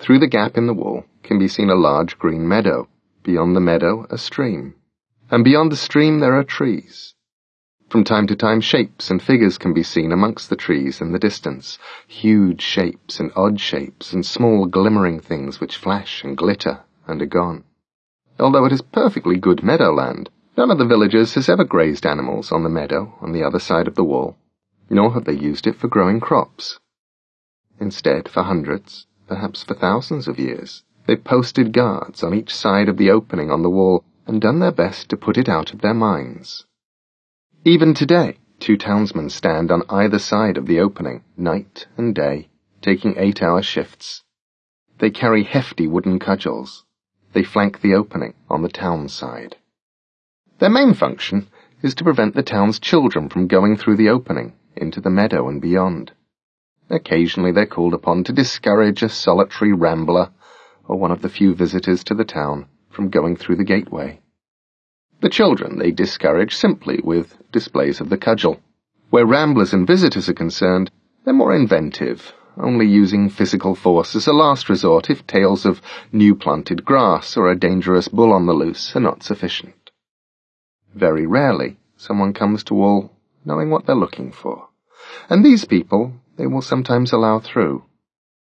Through the gap in the wall can be seen a large green meadow, beyond the meadow a stream, and beyond the stream there are trees. From time to time shapes and figures can be seen amongst the trees in the distance, huge shapes and odd shapes and small glimmering things which flash and glitter and are gone. Although it is perfectly good meadowland, none of the villagers has ever grazed animals on the meadow on the other side of the wall, nor have they used it for growing crops. Instead, for hundreds, perhaps for thousands of years, they've posted guards on each side of the opening on the wall and done their best to put it out of their minds. Even today, 2 townsmen stand on either side of the opening, night and day, taking 8-hour shifts. They carry hefty wooden cudgels. They flank the opening on the town side. Their main function is to prevent the town's children from going through the opening into the meadow and beyond. Occasionally they're called upon to discourage a solitary rambler or one of the few visitors to the town from going through the gateway. The children they discourage simply with displays of the cudgel. Where ramblers and visitors are concerned, they're more inventive, only using physical force as a last resort if tales of new planted grass or a dangerous bull on the loose are not sufficient. Very rarely someone comes to all knowing what they're looking for, and these people they will sometimes allow through,